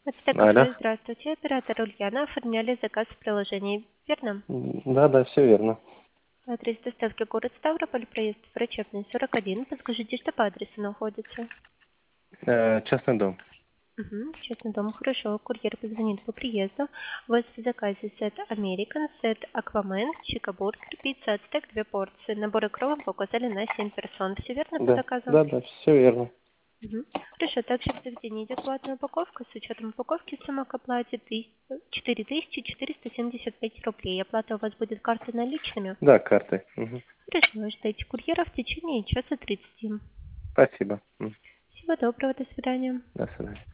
Это Алло. кафе, здравствуйте. Оператор Ульяна. Оформляли заказ в приложении, верно? Да, да, все верно. Адрес доставки город Ставрополь, проезд Врачебный, 41. Подскажите, что по адресу находится? Частный дом. Честный дом, хорошо. Курьер позвонит по приезду. У вас в заказе сет American, сет Aquaman, чикабургер, пицца, ацтек, 2 порции. Наборы кровом указали на 7 персон. Все верно по Да, заказу? да, да, все верно. Хорошо, также в заведении идет платная упаковка. С учетом упаковки сумма к оплате 4475 рублей. Оплата у вас будет картой наличными. Да, картой. Мгм. Хорошо, ждите курьера в течение часа 30. Спасибо. Всего доброго, до свидания. До свидания.